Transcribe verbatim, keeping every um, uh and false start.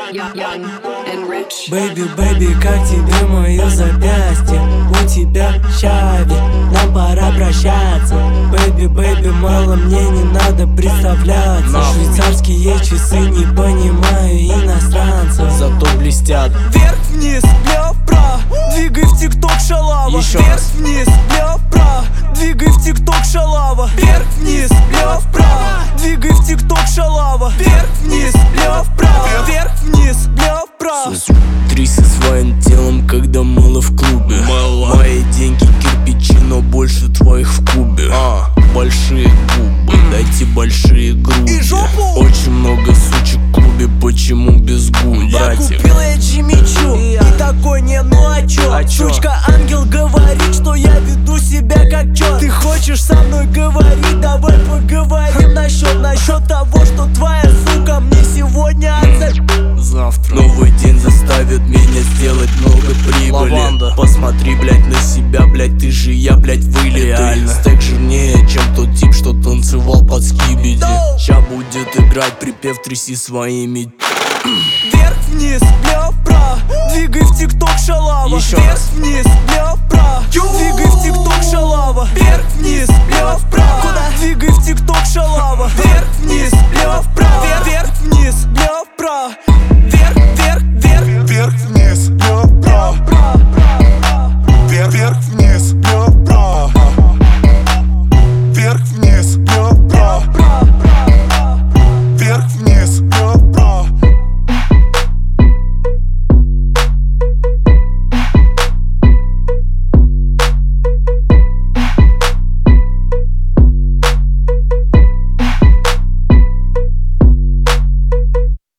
Бэйби, бэйби, как тебе мое запястье? У тебя щави, нам пора прощаться. Бэйби, бэйби, мало мне не надо представляться. Швейцарские часы, не понимаю иностранцев, зато блестят. Вверх-вниз, лев-прав, двигай в тикток шалава. Еще Вверх-вниз, лев-прав, двигай в тикток шалава. Вверх-вниз, лев-прав, двигай в тикток шалава. Вверх-вниз, лев-прав, вверх-вниз, лев-прав. Тряси своим телом, когда мыло в клубе. Мыло. Мои деньги кирпичи, но больше твоих в кубе. а, Большие губы, mm. дайте большие груди. И жопу. Очень много сучек в клубе, почему без губ, Я братья? купил я Джимми Чу, и, и такой не, ну а чё? А чё? Сучка ангел говорит, что я веду себя как чё. Ты хочешь со мной говорить? Давай поговорим насчет, насчет того, что твоя сука мне сегодня отзовет. Завтра новый день заставит меня сделать много прибыли. Лаванда. Посмотри, блять, на себя, блять, ты же я, блять, вылитый. Стек жирнее, чем тот тип, что танцевал под скибиди. Ща будет играть припев, тряси своими. Вверх-вниз, лев-прав, двигай в тикток шалава. Вверх-вниз, лев-прав, двигай в тикток шалава. Вверх-вниз, лев-прав, двигай в тикток шалава. Вверх-вниз, лев-прав, вверх-вниз.